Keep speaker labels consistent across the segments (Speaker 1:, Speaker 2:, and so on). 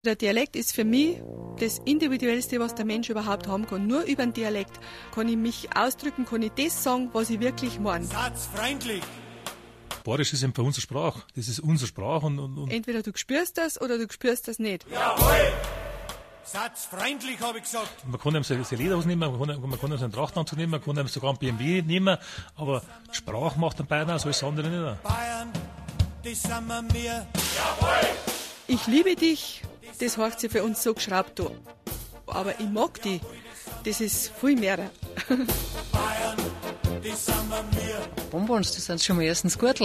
Speaker 1: Der Dialekt ist für mich das Individuellste, was der Mensch überhaupt haben kann. Nur über den Dialekt kann ich mich ausdrücken, kann ich das sagen, was ich wirklich meine.
Speaker 2: Satzfreundlich.
Speaker 3: Bayerisch ist einfach unsere Sprache. Das ist unsere Sprache. Und
Speaker 1: Entweder du spürst das oder du spürst das nicht.
Speaker 2: Jawohl! Satzfreundlich, habe ich gesagt.
Speaker 3: Man kann ihm seine Lederhose nehmen, man kann ihm seinen Trachtanzug nehmen, man kann ihm sogar einen BMW nehmen, aber Sprache macht den Bayern aus, alles andere nicht.
Speaker 2: Bayern, das sind wir. Jawohl!
Speaker 1: Ich liebe dich, das heißt sich für uns so geschraubt da. Aber ich mag dich, das ist viel mehr.
Speaker 2: Bayern, das sind wir.
Speaker 4: Bonbons, das sind schon mal erstens Gürtel.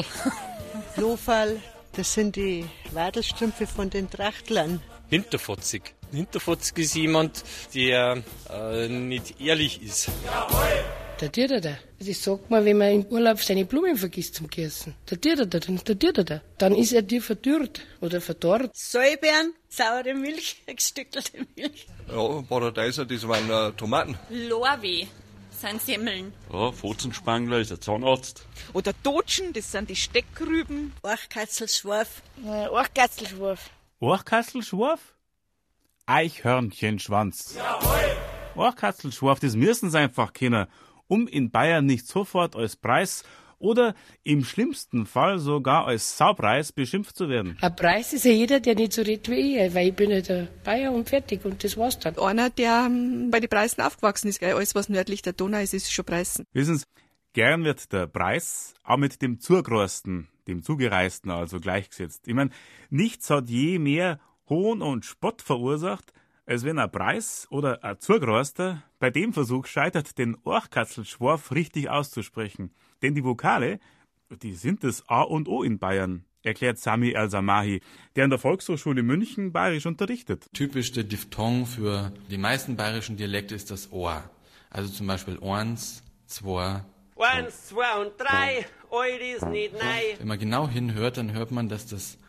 Speaker 5: Lofal, das sind die Wadelstrümpfe von den Trachtlern.
Speaker 6: Hinterfotzig. Hinterfotzig ist jemand, der nicht ehrlich ist.
Speaker 2: Jawohl!
Speaker 7: Der Dierder. Das sagt man, wenn man im Urlaub seine Blumen vergisst zum Gießen. Der Dierder. Dann ist er dir verdürrt oder verdorrt.
Speaker 5: Säubeeren, saure Milch, gestückelte Milch.
Speaker 8: Ja, Paradeiser, das waren Tomaten.
Speaker 9: Lorweh sind Semmeln.
Speaker 10: Ja, Pfotenspangler ist der Zahnarzt.
Speaker 11: Oder Totschen, das sind die Steckrüben.
Speaker 5: Orchkatzelschwarf.
Speaker 7: Orchkatzelschwarf.
Speaker 12: Orchkatzelschwarf? Eichhörnchenschwanz.
Speaker 2: Jawohl!
Speaker 12: Orchkatzelschwarf, das müssen sie einfach kennen, um in Bayern nicht sofort als Preis oder im schlimmsten Fall sogar als Saupreis beschimpft zu werden.
Speaker 7: Ein Preis ist ja jeder, der nicht so redet wie ich, weil ich bin ja der Bayer und fertig und das war's dann.
Speaker 1: Einer, der bei den Preisen aufgewachsen ist, gell? Alles was nördlich der Donau ist, ist schon Preisen.
Speaker 12: Wissen Sie, gern wird der Preis auch mit dem Zugereisten, dem Zugereisten also gleichgesetzt. Ich meine, nichts hat je mehr Hohn und Spott verursacht, als wenn ein Preis oder ein Zugereister bei dem Versuch scheitert, den Orchkatzelschwarf richtig auszusprechen. Denn die Vokale, die sind das A und O in Bayern, erklärt Sami El-Samahi, der an der Volkshochschule München Bayerisch unterrichtet.
Speaker 13: Typisch der Diphthong für die meisten bayerischen Dialekte ist das Ohr. Also zum Beispiel 1, 2.
Speaker 14: 1, 2 und 3, alt ist nicht neu.
Speaker 13: Wenn man genau hinhört, dann hört man, dass das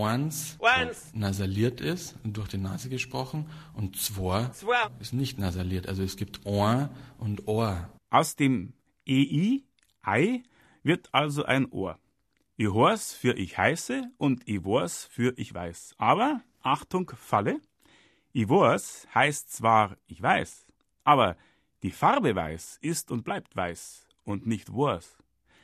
Speaker 13: 1 nasaliert ist, durch die Nase gesprochen, und 2 ist nicht nasaliert. Also es gibt Ohr und Ohr.
Speaker 12: Aus dem EI, Ei, wird also ein Ohr. Ich hor's für ich heiße und ich weiß für ich weiß. Aber, Achtung, Falle, ich weiß heißt zwar ich weiß, aber die Farbe weiß ist und bleibt weiß und nicht weiß.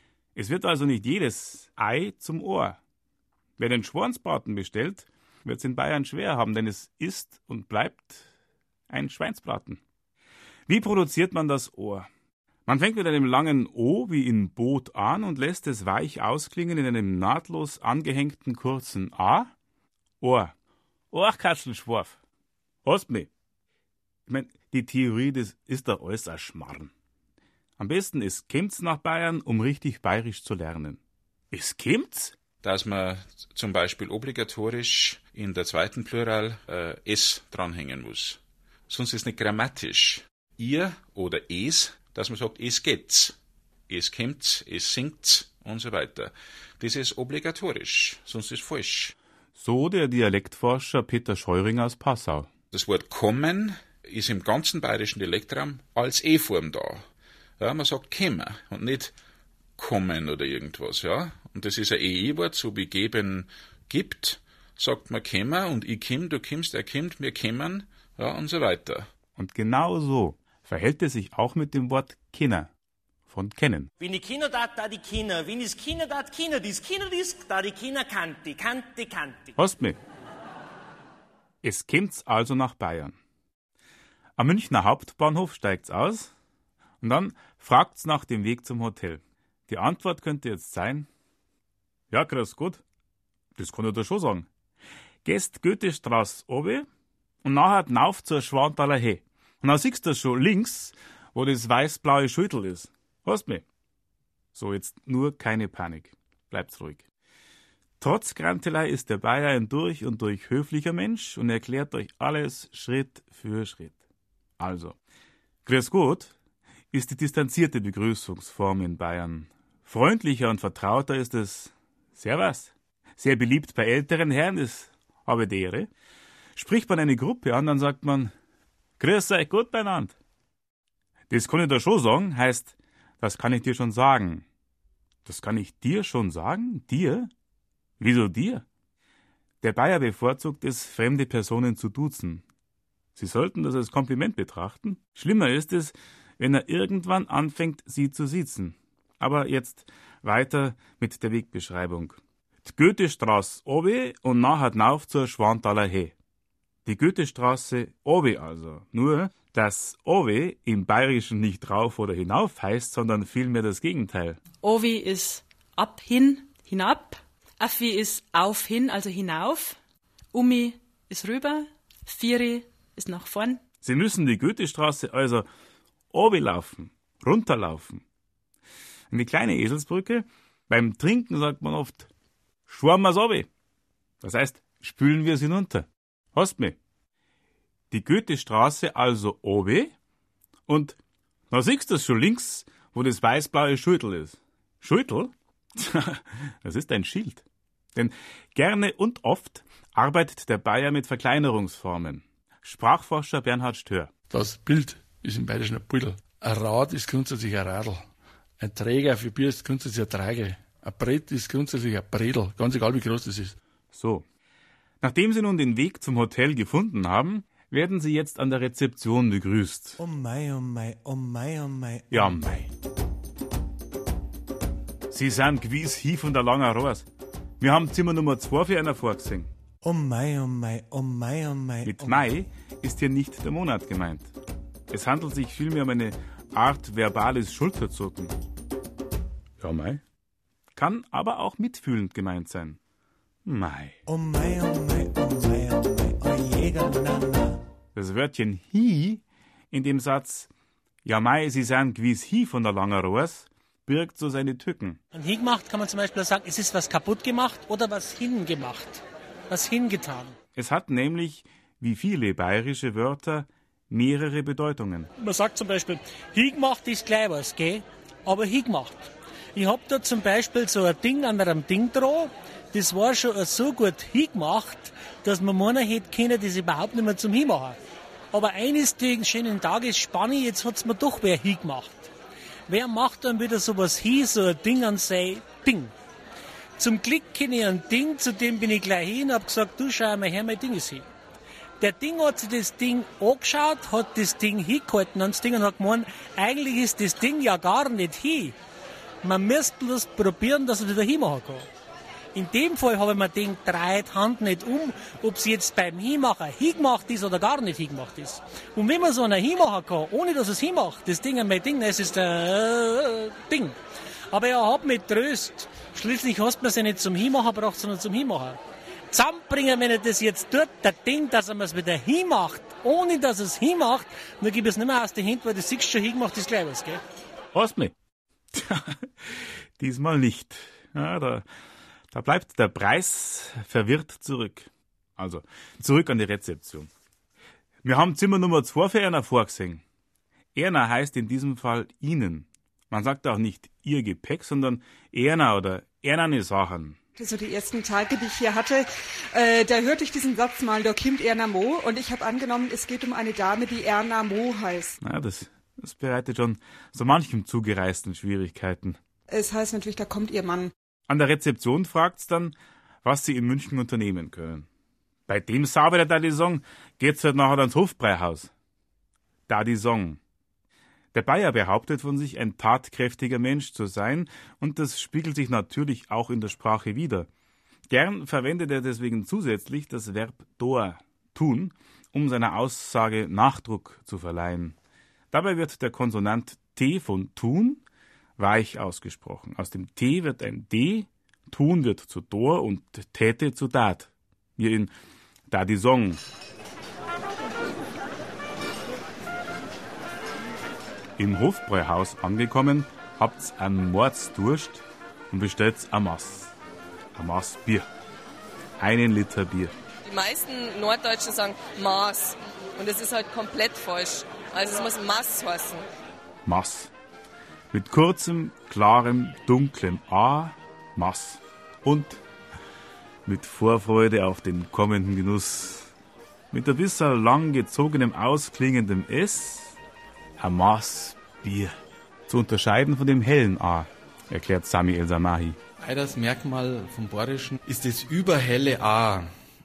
Speaker 12: Es wird also nicht jedes Ei zum Ohr. Wer den Schwansbraten bestellt, wird es in Bayern schwer haben, denn es ist und bleibt ein Schweinsbraten. Wie produziert man das Ohr? Man fängt mit einem langen O wie in Boot an und lässt es weich ausklingen in einem nahtlos angehängten kurzen A. Ohr. Orchkatzelschwarf. Hast mich? Ich meine, die Theorie, das ist doch alles ein Schmarrn. Am besten es kommt's nach Bayern, um richtig bayerisch zu lernen. Es kommt's?
Speaker 15: Dass man zum Beispiel obligatorisch in der zweiten Plural es dranhängen muss. Sonst ist es nicht grammatisch. Ihr oder es, dass man sagt, es geht's, es kommt's, es singt's und so weiter. Das ist obligatorisch, sonst ist es falsch.
Speaker 12: So der Dialektforscher Peter Scheuring aus Passau.
Speaker 15: Das Wort kommen ist im ganzen bayerischen Dialektraum als E-Form da. Ja, man sagt käme und nicht kommen oder irgendwas, ja. Und das ist ein EI-Wort, so wie geben gibt, sagt man käme und ich komm, du kommst, er kommt, wir kämen, ja, und so weiter.
Speaker 12: Und genau so verhält es sich auch mit dem Wort Kenner, von kennen.
Speaker 14: Wenn ich Kinder da die Kinder, wenn ich Kinder da die Kinder kannte.
Speaker 12: Hast mich? Es kommt's also nach Bayern. Am Münchner Hauptbahnhof steigt's aus und dann fragt's nach dem Weg zum Hotel. Die Antwort könnte jetzt sein: Ja, grüß Gott, das kann ich dir schon sagen. Gehst Goethestraße obe und nachher hinauf zur Schwanthaler Höhe. Und dann siehst du schon links, wo das weiß-blaue Schüttel ist. Hast mich? So, jetzt nur keine Panik. Bleibt's ruhig. Trotz Grantelei ist der Bayer ein durch und durch höflicher Mensch und erklärt euch alles Schritt für Schritt. Also, grüß Gott ist die distanzierte Begrüßungsform in Bayern. Freundlicher und vertrauter ist es Servus. Sehr beliebt bei älteren Herren, das habe die Ehre. Spricht man eine Gruppe an, dann sagt man Grüß euch gut beieinander. Das kann ich dir schon sagen, heißt, das kann ich dir schon sagen. Das kann ich dir schon sagen? Dir? Wieso dir? Der Bayer bevorzugt es, fremde Personen zu duzen. Sie sollten das als Kompliment betrachten. Schlimmer ist es, wenn er irgendwann anfängt, sie zu siezen. Aber jetzt weiter mit der Wegbeschreibung. Die Goethestraße obi und nachher hinauf zur Schwanthaler He. Die Goethestraße obi also. Nur, dass obi im Bayerischen nicht rauf oder hinauf heißt, sondern vielmehr das Gegenteil.
Speaker 16: Obi ist ab, hin, hinab. Affi ist auf, hin, also hinauf. Umi ist rüber. Vieri ist nach vorn.
Speaker 12: Sie müssen die Goethestraße also runterlaufen, runterlaufen. Eine kleine Eselsbrücke. Beim Trinken sagt man oft, schwammen wir's obi. Das heißt, spülen wir es hinunter. Hast mich? Die Goethestraße also obi und da siehst du das schon links, wo das weiß-blaue Schüttel ist. Schüttel? Das ist ein Schild. Denn gerne und oft arbeitet der Bayer mit Verkleinerungsformen. Sprachforscher Bernhard Stör.
Speaker 17: Das Bild ist im Bayerischen ein Pudel. Ein Rad ist grundsätzlich ein Radl. Ein Träger für Bier ist grundsätzlich ein Trage. Ein Brett ist grundsätzlich ein Bredel, ganz egal wie groß das ist.
Speaker 12: So. Nachdem Sie nun den Weg zum Hotel gefunden haben, werden Sie jetzt an der Rezeption begrüßt.
Speaker 2: Oh mei, oh mei, oh mei, oh mei.
Speaker 12: Ja, mei. Sie sind gewiss hier von der Langer Rohrs. Wir haben Zimmer Nummer 2 für einer vorgesehen.
Speaker 2: Oh mei, oh mei, oh mei, oh mei.
Speaker 12: Mit Mai ist hier nicht der Monat gemeint. Es handelt sich vielmehr um eine Art verbales Schulterzucken. Ja, Mai. Kann aber auch mitfühlend gemeint sein. Mai.
Speaker 2: Oh mei, oh mei, oh mei, oh mei, oh Jäger, na, na.
Speaker 12: Das Wörtchen hi in dem Satz, ja Mai, Sie sind gewiss hi von der Langer Rohrs, birgt so seine Tücken.
Speaker 18: Und hingemacht kann man zum Beispiel sagen, es ist was kaputt gemacht oder was hingemacht, was hingetan.
Speaker 12: Es hat nämlich, wie viele bayerische Wörter, mehrere Bedeutungen.
Speaker 18: Man sagt zum Beispiel, hingemacht ist gleich was, gell? Aber hingemacht. Ich hab da zum Beispiel so ein Ding an einem Ding dran, das war schon so gut hingemacht, dass man meinen hätte können, das überhaupt nicht mehr zum Hinmachen. Aber eines schönen Tages spanne ich, jetzt hat's mir doch wer hingemacht. Wer macht dann wieder sowas hin, so ein Ding an sein Ding? Zum Glück kenne ich ein Ding, zu dem bin ich gleich hin und hab gesagt, du schau mal her, mein Ding ist hin. Der Ding hat sich das Ding angeschaut, hat das Ding hingehalten ans Ding und hat gemeint, eigentlich ist das Ding ja gar nicht hin. Man müsste bloß probieren, dass er wieder hinmachen kann. In dem Fall habe ich mir gedacht, dreht Hand nicht um, ob sie jetzt beim Hinmachen hingemacht ist oder gar nicht hingemacht ist. Und wenn man so einen hinmachen kann, ohne dass es hinmacht, das Ding an mein Ding, das ist ein Ding. Aber er hat mich tröst. Schließlich hast du mir es ja nicht zum Hinmachen gebracht, sondern zum Hinmachen. Zusammenbringen, wenn er das jetzt tut, der Ding, dass er mir es wieder hinmacht, ohne dass es hinmacht, dann gebe ich es nicht mehr aus den Händen, weil das siehst du schon hingemacht ist gleich was, gell?
Speaker 12: Hast mich? Diesmal nicht. Ja, da bleibt der Preis verwirrt zurück. Also, zurück an die Rezeption. Wir haben Zimmer Nummer 2 für Erna vorgesehen. Erna heißt in diesem Fall Ihnen. Man sagt auch nicht Ihr Gepäck, sondern Erna oder Ernane Sachen.
Speaker 19: So die ersten Tage, die ich hier hatte, da hörte ich diesen Satz mal, da kommt Erna Mo, und ich habe angenommen, es geht um eine Dame, die Erna Mo heißt.
Speaker 12: Na, das bereitet schon so manchem Zugereisten Schwierigkeiten.
Speaker 19: Es heißt natürlich, da kommt ihr Mann.
Speaker 12: An der Rezeption fragt's dann, was sie in München unternehmen können. Bei dem Sauber der Dadisong geht's halt nachher ans Hofbräuhaus. Dadisong. Der Bayer behauptet von sich, ein tatkräftiger Mensch zu sein, und das spiegelt sich natürlich auch in der Sprache wider. Gern verwendet er deswegen zusätzlich das Verb dor, tun, um seiner Aussage Nachdruck zu verleihen. Dabei wird der Konsonant T von tun weich ausgesprochen. Aus dem T wird ein D, tun wird zu dor und täte zu dat. Wie in Dadisong. Im Hofbräuhaus angekommen, habt's einen Mordsdurst und bestellt's ein Maß. Ein Maß Bier. 1 Liter Bier.
Speaker 20: Die meisten Norddeutschen sagen Maß. Und das ist halt komplett falsch. Also es muss Maß heißen.
Speaker 12: Maß. Mit kurzem, klarem, dunklem A, Maß. Und mit Vorfreude auf den kommenden Genuss. Mit ein bisschen lang gezogenem, ausklingendem S, ein Maß Bier. Zu unterscheiden von dem hellen A, erklärt Sami El Samahi.
Speaker 13: Das Merkmal vom Bayerischen ist das überhelle A.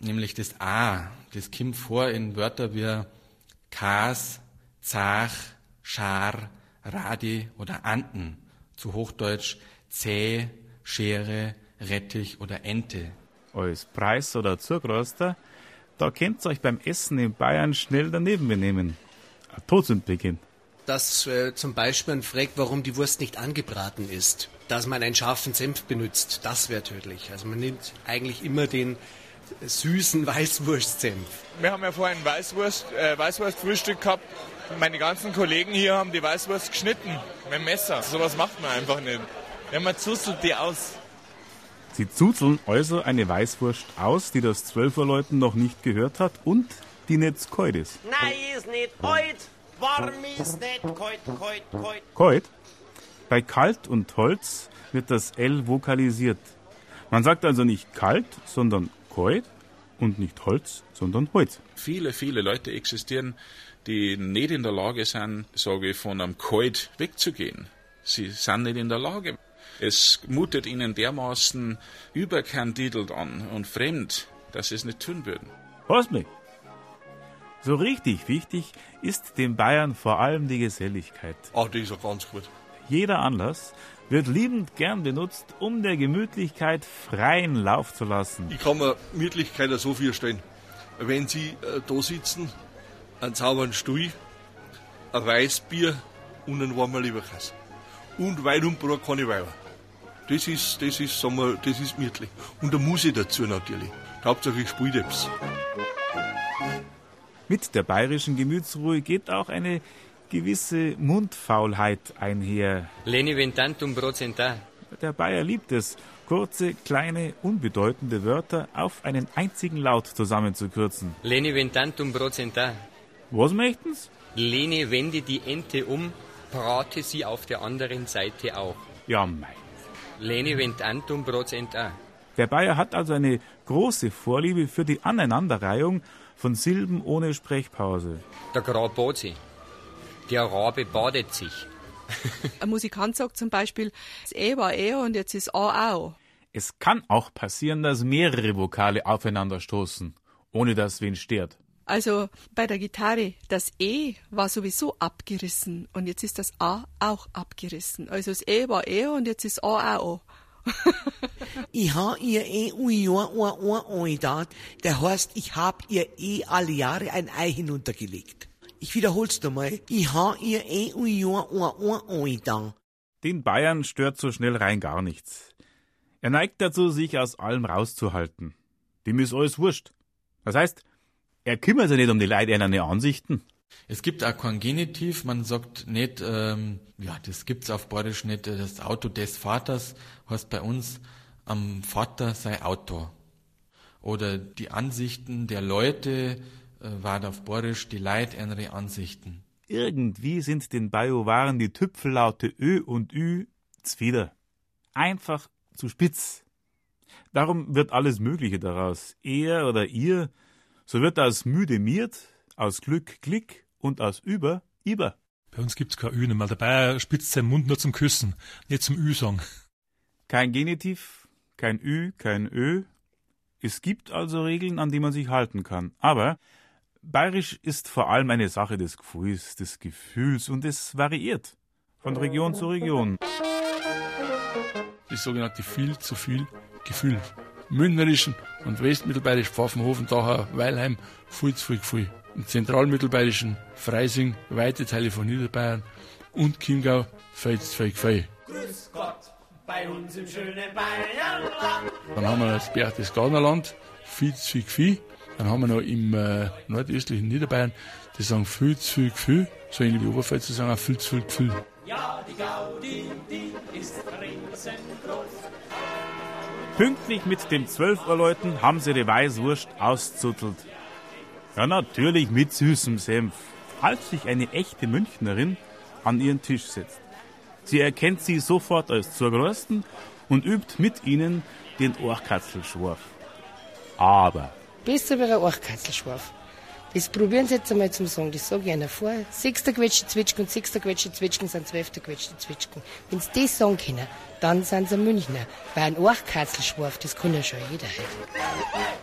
Speaker 13: nämlich das A. Das kommt vor in Wörtern wie Kas, Zach, Schar, Radi oder Anten. Zu Hochdeutsch Zäh, Schere, Rettich oder Ente.
Speaker 12: Als Preis- oder Zugroster, da könnt ihr euch beim Essen in Bayern schnell daneben benehmen. Ein Todsündbeginn.
Speaker 21: Dass zum Beispiel man fragt, warum die Wurst nicht angebraten ist. Dass man einen scharfen Senf benutzt, das wäre tödlich. Also man nimmt eigentlich immer den süßen Weißwurstsenf.
Speaker 22: Wir haben ja vorhin Weißwurstfrühstück gehabt. Meine ganzen Kollegen hier haben die Weißwurst geschnitten mit dem Messer. Sowas macht man einfach nicht. Ja, man zuzelt die aus.
Speaker 12: Sie zuzeln also eine Weißwurst aus, die das 12er-Leuten noch nicht gehört hat und die nicht kalt ist.
Speaker 14: Nein, ist nicht kalt. Warm ist nicht kalt.
Speaker 12: Kalt? Bei kalt und Holz wird das L vokalisiert. Man sagt also nicht kalt, sondern kalt und nicht Holz, sondern Holz.
Speaker 15: Viele, viele Leute existieren, die nicht in der Lage sind, sage ich, von einem Kalt wegzugehen. Sie sind nicht in der Lage. Es mutet ihnen dermaßen überkandidelt an und fremd, dass sie es nicht tun würden.
Speaker 12: Hörst mich? So richtig wichtig ist den Bayern vor allem die Geselligkeit.
Speaker 8: Ah, die ist ja ganz gut.
Speaker 12: Jeder Anlass wird liebend gern benutzt, um der Gemütlichkeit freien Lauf zu lassen.
Speaker 8: Ich kann mir Gemütlichkeit so vorstellen. Wenn Sie da sitzen, einen sauberen Stuhl, ein Weißbier und ein warmer Leberkäse. Und weit und breit keine Weiber. Das ist gemütlich. Und da muss ich dazu natürlich. Hauptsächlich Spieldeps.
Speaker 12: Mit der bayerischen Gemütsruhe geht auch eine gewisse Mundfaulheit einher.
Speaker 6: Leni ventantum procenta.
Speaker 12: Der Bayer liebt es, kurze, kleine, unbedeutende Wörter auf einen einzigen Laut zusammenzukürzen.
Speaker 6: Leni ventantum procenta.
Speaker 12: Was möchten's?
Speaker 6: Leni wende die Ente um, brate sie auf der anderen Seite auch.
Speaker 12: Ja, mei.
Speaker 6: Leni ventantum procenta.
Speaker 12: Der Bayer hat also eine große Vorliebe für die Aneinanderreihung von Silben ohne Sprechpause.
Speaker 6: Der Grab bad sie. Der Rabe badet sich.
Speaker 1: Ein Musikant sagt zum Beispiel, das E war E und jetzt ist A auch.
Speaker 12: Es kann auch passieren, dass mehrere Vokale aufeinander stoßen, ohne dass wen stört.
Speaker 1: Also bei der Gitarre, das E war sowieso abgerissen und jetzt ist das A auch abgerissen. Also das E war E und jetzt ist A auch.
Speaker 23: Ich habe ihr ein da. Der heißt, ich habe ihr alle Jahre ein Ei hinuntergelegt. Ich wiederhol's nochmal. Ich habe ihr ein da.
Speaker 12: Den Bayern stört so schnell rein gar nichts. Er neigt dazu, sich aus allem rauszuhalten. Dem ist alles wurscht. Das heißt, er kümmert sich nicht um die Leute einer Ansichten.
Speaker 13: Es gibt auch kein Genitiv, man sagt nicht, das gibt's auf Bayerisch nicht, das Auto des Vaters heißt bei uns am Vater sei Auto. Oder die Ansichten der Leute war auf Bayerisch die Leute ihre Ansichten.
Speaker 12: Irgendwie sind den Bajuwaren die Tüpfellaute Ö und Ü zwider. Einfach zu spitz. Darum wird alles Mögliche daraus. Er oder ihr, so wird aus müde miert, aus Glück Klick und aus Über Iber.
Speaker 3: Bei uns gibt's kein Ü, weil der Bayer spitzt seinen Mund nur zum Küssen, nicht zum Ü sagen.
Speaker 12: Kein Genitiv, kein Ü, kein Ö. Es gibt also Regeln, an die man sich halten kann. Aber Bayerisch ist vor allem eine Sache des Gefühls, und es variiert von Region zu Region.
Speaker 17: Das sogenannte viel zu viel Gefühl. Münchnerischen und Westmittelbayerisch Pfaffenhofen, Dachau, Weilheim, viel zu viel Gefühl. Im zentralmittelbayerischen Freising, weite Teile von Niederbayern und Chiemgau, viel zu viel Gefühl.
Speaker 14: Grüß Gott, bei uns im schönen Bayernland.
Speaker 17: Dann haben wir das Berchtesgadener Land, viel zu viel Gefühl. Dann haben wir noch im nordöstlichen Niederbayern, die sagen viel zu viel Gefühl, so ähnlich wie Oberpfälzer sagen auch viel zu viel Gefühl.
Speaker 14: Ja, die Gaudi, die ist riesengroß.
Speaker 12: Pünktlich mit den 12er-Leuten haben sie die Weißwurst auszuttelt. Ja, natürlich mit süßem Senf, als sich eine echte Münchnerin an ihren Tisch setzt. Sie erkennt sie sofort als Zugrosten und übt mit ihnen den Ohrkatzelschwarf. Aber
Speaker 7: besser wäre ein Ohrkatzelschwarf. Das probieren Sie jetzt einmal zum Sagen. Das sage ich Ihnen vor. 6. Quetsche Zwitschgen und 6. Quetsche Zwitschgen sind 12. Quetsche Zwitschgen. Wenn Sie das sagen können, dann sind Sie ein Münchner. Weil ein Ohrkatzelschwarf, das kann ja schon jeder halt.